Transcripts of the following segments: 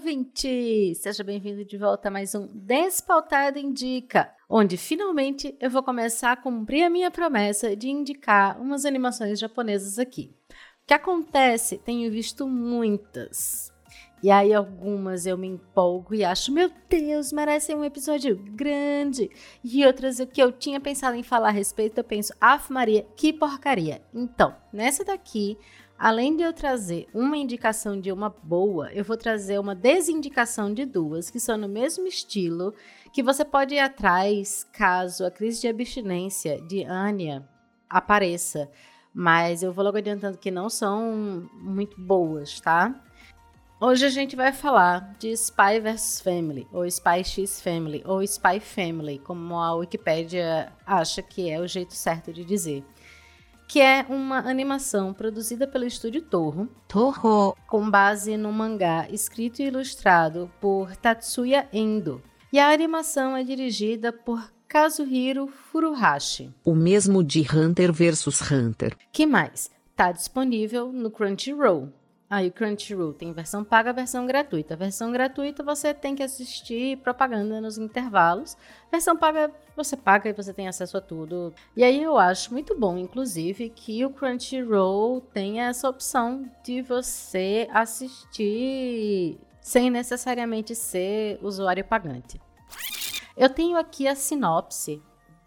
ouvinte! Seja bem-vindo de volta a mais um Despautado Indica, onde finalmente eu vou começar a cumprir a minha promessa de indicar umas animações japonesas aqui. O que acontece? Tenho visto muitas. E aí algumas eu me empolgo e acho, meu Deus, merecem um episódio grande. E outras que eu tinha pensado em falar a respeito, eu penso, Ave Maria, que porcaria. Então, nessa daqui, além de eu trazer uma indicação de uma boa, eu vou trazer uma desindicação de duas, que são no mesmo estilo, que você pode ir atrás caso a crise de abstinência de Anya apareça. Mas eu vou logo adiantando que não são muito boas, tá? Hoje a gente vai falar de Spy vs Family, ou Spy x Family, ou Spy Family, como a Wikipédia acha que é o jeito certo de dizer. Que é uma animação produzida pelo estúdio Toho, com base no mangá escrito e ilustrado por Tatsuya Endo. E a animação é dirigida por Kazuhiro Furuhashi. O mesmo de Hunter vs Hunter. Que mais? Tá disponível no Crunchyroll. Aí o Crunchyroll tem versão paga e versão gratuita. A versão gratuita você tem que assistir propaganda nos intervalos. Versão paga, você paga e você tem acesso a tudo. E aí eu acho muito bom, inclusive, que o Crunchyroll tenha essa opção de você assistir sem necessariamente ser usuário pagante. Eu tenho aqui a sinopse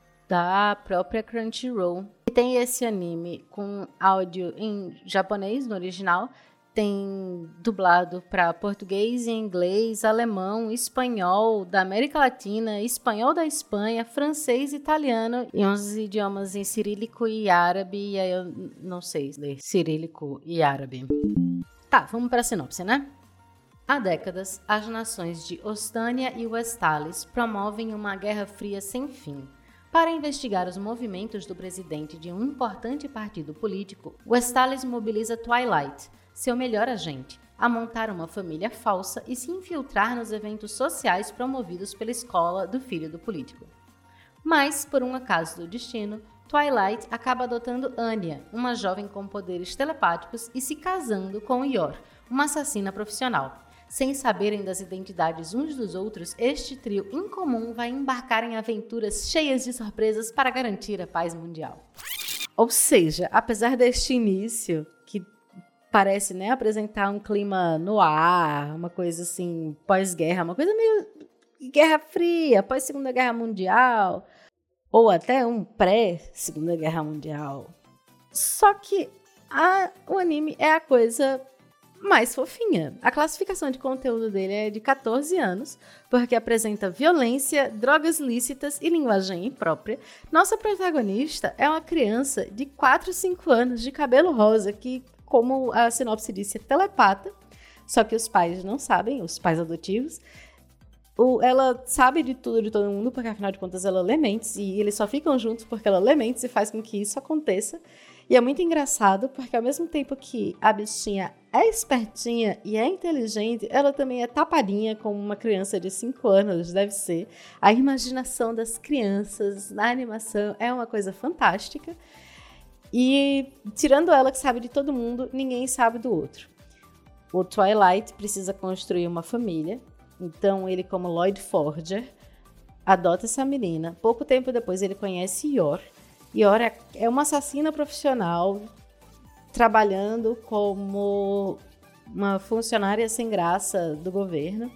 da própria Crunchyroll. Tem esse anime com áudio em japonês no original. Tem dublado para português, inglês, alemão, espanhol da América Latina, espanhol da Espanha, francês, italiano e uns idiomas em cirílico e árabe. E aí eu não sei ler cirílico e árabe. Tá, vamos para a sinopse, né? Há décadas, as nações de Ostânia e Westalis promovem uma guerra fria sem fim. Para investigar os movimentos do presidente de um importante partido político, Westalis mobiliza Twilight, seu melhor agente, a montar uma família falsa e se infiltrar nos eventos sociais promovidos pela escola do filho do político. Mas, por um acaso do destino, Twilight acaba adotando Anya, uma jovem com poderes telepáticos, e se casando com Yor, uma assassina profissional. Sem saberem das identidades uns dos outros, este trio incomum vai embarcar em aventuras cheias de surpresas para garantir a paz mundial. Ou seja, apesar deste início, que parece, né, apresentar um clima no ar, uma coisa assim, pós-guerra, uma coisa meio Guerra Fria, pós-Segunda Guerra Mundial, ou até um pré-Segunda Guerra Mundial. Só que o anime é a coisa mais fofinha. A classificação de conteúdo dele é de 14 anos, porque apresenta violência, drogas lícitas e linguagem imprópria. Nossa protagonista é uma criança de 4 ou 5 anos, de cabelo rosa, que, como a sinopse disse, é telepata, só que os pais não sabem, os pais adotivos. Ela sabe de tudo de todo mundo, porque afinal de contas ela lê mentes, e eles só ficam juntos porque ela lê mentes e faz com que isso aconteça. E é muito engraçado, porque ao mesmo tempo que a bichinha é espertinha e é inteligente, ela também é tapadinha como uma criança de 5 anos deve ser. A imaginação das crianças na animação é uma coisa fantástica. E tirando ela que sabe de todo mundo, ninguém sabe do outro. O Twilight precisa construir uma família, então ele, como Lloyd Forger, adota essa menina. Pouco tempo depois ele conhece Yor. Yor é uma assassina profissional trabalhando como uma funcionária sem graça do governo.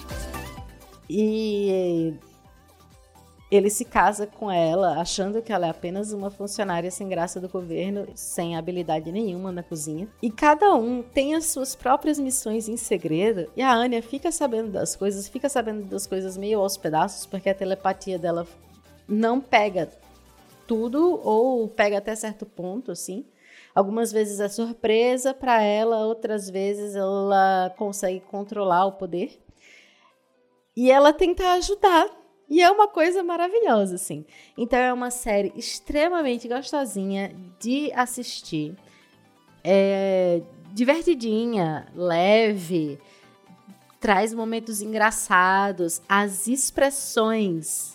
E ele se casa com ela, achando que ela é apenas uma funcionária sem graça do governo, sem habilidade nenhuma na cozinha. E cada um tem as suas próprias missões em segredo, e a Anya fica sabendo das coisas meio aos pedaços, porque a telepatia dela não pega tudo, ou pega até certo ponto, assim. Algumas vezes é surpresa para ela, outras vezes ela consegue controlar o poder. E ela tenta ajudar. E é uma coisa maravilhosa, assim. Então é uma série extremamente gostosinha de assistir. É divertidinha, leve, traz momentos engraçados. As expressões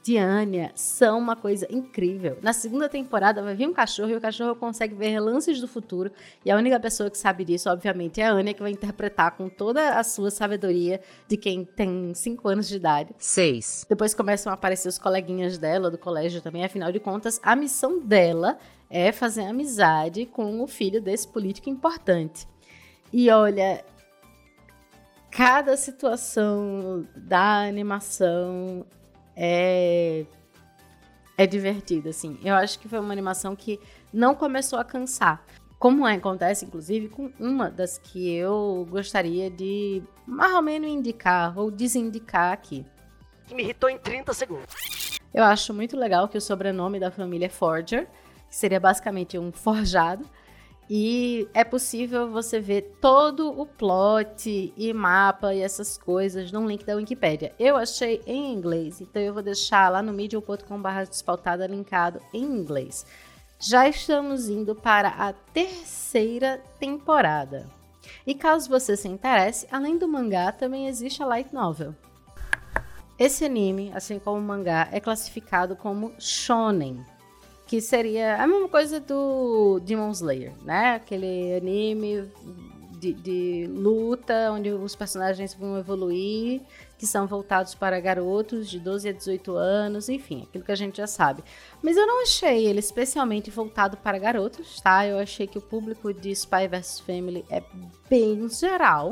de Anya são uma coisa incrível. Na segunda temporada vai vir um cachorro e o cachorro consegue ver relances do futuro. E a única pessoa que sabe disso, obviamente, é a Anya, que vai interpretar com toda a sua sabedoria de quem tem 5 anos de idade. 6. Depois começam a aparecer os coleguinhas dela do colégio também. Afinal de contas, a missão dela é fazer amizade com o filho desse político importante. E olha, cada situação da animação é divertida, assim. Eu acho que foi uma animação que não começou a cansar. Como acontece, inclusive, com uma das que eu gostaria de mais ou menos indicar ou desindicar aqui. Que me irritou em 30 segundos. Eu acho muito legal que o sobrenome da família é Forger, que seria basicamente um forjado. E é possível você ver todo o plot e mapa e essas coisas num link da Wikipédia. Eu achei em inglês, então eu vou deixar lá no medium.com/despautada linkado em inglês. Já estamos indo para a 3ª temporada. E caso você se interesse, além do mangá, também existe a light novel. Esse anime, assim como o mangá, é classificado como shonen, que seria a mesma coisa do Demon Slayer, né? Aquele anime de luta, onde os personagens vão evoluir, que são voltados para garotos de 12 a 18 anos, enfim, aquilo que a gente já sabe. Mas eu não achei ele especialmente voltado para garotos, tá? Eu achei que o público de Spy vs Family é bem geral.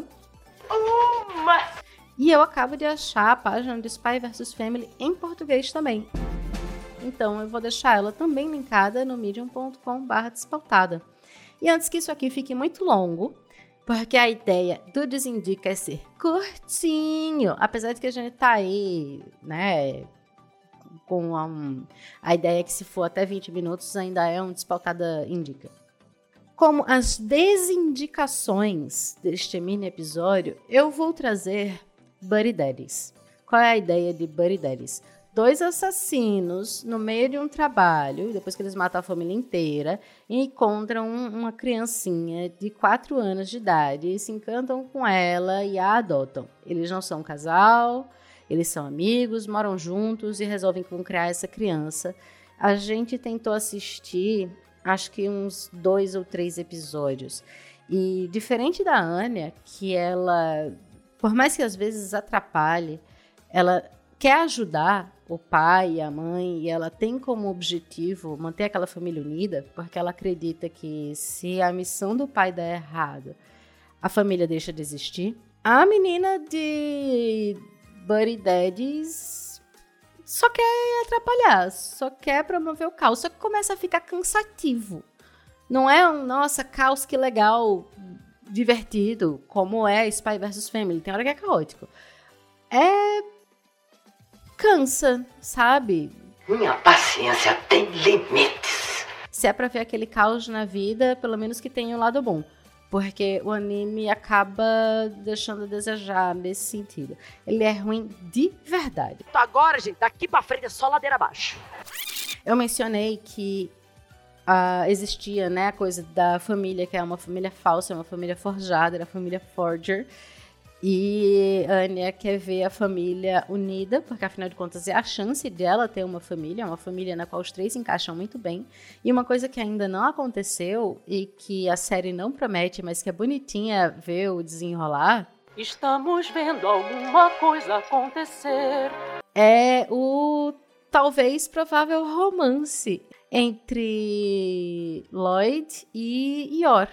E eu acabo de achar a página de Spy vs Family em português também. Então eu vou deixar ela também linkada no medium.com/despautada. E antes que isso aqui fique muito longo, porque a ideia do Desindica é ser curtinho, apesar de que a gente tá aí, né, com a ideia que se for até 20 minutos ainda é um Despautada Indica. Como as desindicações deste mini episódio, eu vou trazer Buddy Daddies. Qual é a ideia de Buddy Daddies? 2 assassinos no meio de um trabalho, depois que eles matam a família inteira, encontram uma criancinha de 4 anos de idade, se encantam com ela e a adotam. Eles não são um casal, eles são amigos, moram juntos e resolvem criar essa criança. A gente tentou assistir, acho que uns 2 ou 3 episódios. E diferente da Anya, que ela, por mais que às vezes atrapalhe, ela quer ajudar o pai e a mãe, e ela tem como objetivo manter aquela família unida, porque ela acredita que se a missão do pai der errado, a família deixa de existir. A menina de Buddy Daddies só quer atrapalhar, só quer promover o caos, só que começa a ficar cansativo. Não é um, nossa, caos que legal, divertido, como é Spy vs Family, tem hora que é caótico. Cansa, sabe? Minha paciência tem limites. Se é pra ver aquele caos na vida, pelo menos que tenha um lado bom. Porque o anime acaba deixando a desejar nesse sentido. Ele é ruim de verdade. Então agora, gente, daqui pra frente é só ladeira abaixo. Eu mencionei que existia, né, a coisa da família, que é uma família falsa, uma família forjada, era a família Forger. E a Anya quer ver a família unida, porque afinal de contas é a chance dela ter uma família na qual os 3 se encaixam muito bem. E uma coisa que ainda não aconteceu e que a série não promete, mas que é bonitinha ver o desenrolar. Estamos vendo alguma coisa acontecer. É o talvez provável romance entre Lloyd e Yor.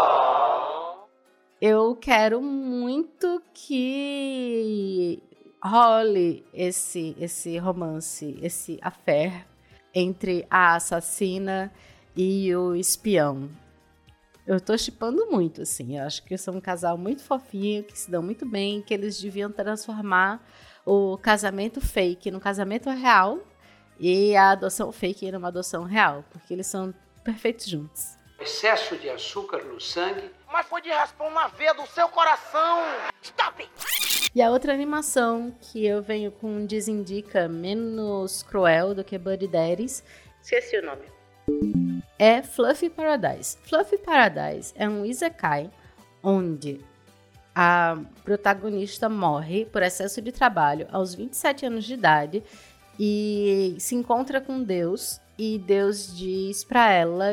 Eu quero muito que role esse romance, esse affair entre a assassina e o espião. Eu tô shippando muito, assim. Eu acho que são um casal muito fofinho, que se dão muito bem, que eles deviam transformar o casamento fake no casamento real e a adoção fake numa adoção real, porque eles são perfeitos juntos. Excesso de açúcar no sangue. Mas foi de raspão na veia do seu coração. Stop! E a outra animação que eu venho com um desindica menos cruel do que Buddy Daddies, Esqueci o nome. é Fluffy Paradise. Fluffy Paradise é um isekai onde a protagonista morre por excesso de trabalho aos 27 anos de idade e se encontra com Deus, e Deus diz pra ela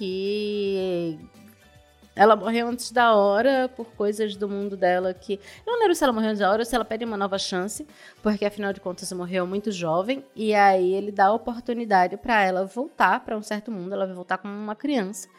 que ela morreu antes da hora por coisas do mundo dela que... Eu não lembro se ela morreu antes da hora ou se ela pede uma nova chance, porque afinal de contas ela morreu muito jovem, e aí ele dá a oportunidade pra ela voltar pra um certo mundo, ela vai voltar como uma criança.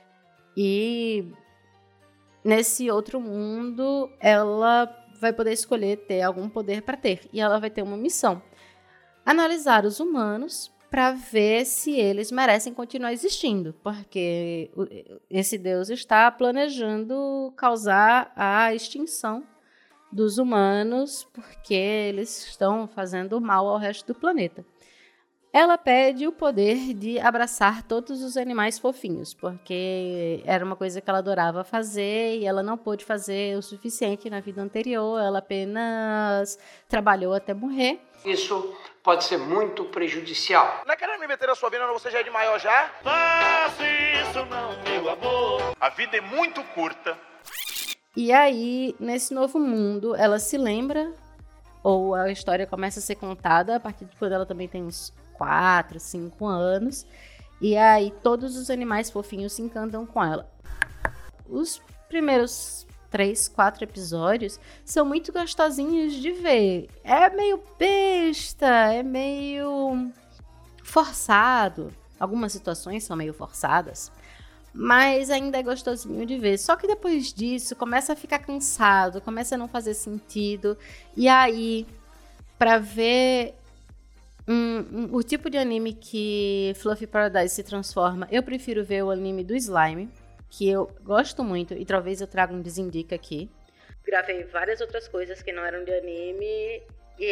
E nesse outro mundo ela vai poder escolher ter algum poder pra ter, e ela vai ter uma missão: analisar os humanos para ver se eles merecem continuar existindo, porque esse Deus está planejando causar a extinção dos humanos, porque eles estão fazendo mal ao resto do planeta. Ela pede o poder de abraçar todos os animais fofinhos, porque era uma coisa que ela adorava fazer e ela não pôde fazer o suficiente na vida anterior, ela apenas trabalhou até morrer. Isso pode ser muito prejudicial. Não é querendo me meter na sua vida, não? Você já é de maior já? Faça isso não, meu amor. A vida é muito curta. E aí, nesse novo mundo, ela se lembra, ou a história começa a ser contada a partir de quando ela também tem uns 4, 5 anos. E aí, todos os animais fofinhos se encantam com ela. Os primeiros 3, 4 episódios são muito gostosinhos de ver. É meio besta, é meio forçado. Algumas situações são meio forçadas, mas ainda é gostosinho de ver. Só que depois disso começa a ficar cansado, começa a não fazer sentido. E aí, pra ver o tipo de anime que Fluffy Paradise se transforma, eu prefiro ver o anime do Slime, que eu gosto muito, e talvez eu traga um Desindica aqui. Gravei várias outras coisas que não eram de anime,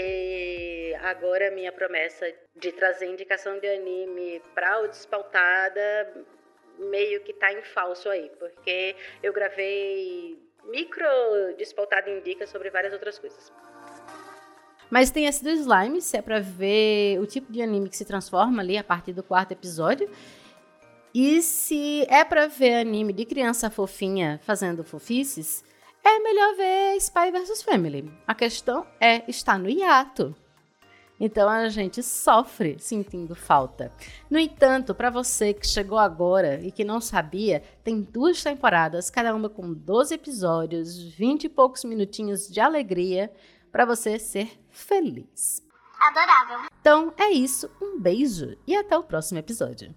e agora a minha promessa de trazer indicação de anime pra o Despautada meio que tá em falso aí, porque eu gravei micro Despautada Indica sobre várias outras coisas. Mas tem esse do Slime, se é pra ver o tipo de anime que se transforma ali a partir do 4º episódio. E se é pra ver anime de criança fofinha fazendo fofices, é melhor ver Spy vs Family. A questão está no hiato. Então a gente sofre sentindo falta. No entanto, para você que chegou agora e que não sabia, tem 2 temporadas, cada uma com 12 episódios, 20 e poucos minutinhos de alegria, para você ser feliz. Adorável. Então é isso, um beijo e até o próximo episódio.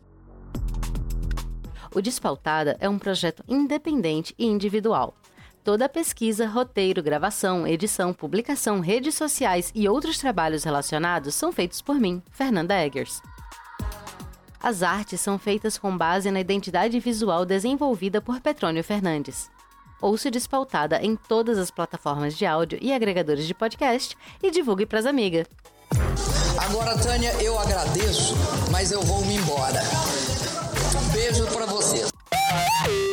O Despautada é um projeto independente e individual. Toda a pesquisa, roteiro, gravação, edição, publicação, redes sociais e outros trabalhos relacionados são feitos por mim, Fernanda Eggers. As artes são feitas com base na identidade visual desenvolvida por Petrônio Fernandes. Ouça Despautada em todas as plataformas de áudio e agregadores de podcast e divulgue pras amigas. Agora, Tânia, eu agradeço, mas eu vou me embora. Beijo pra vocês.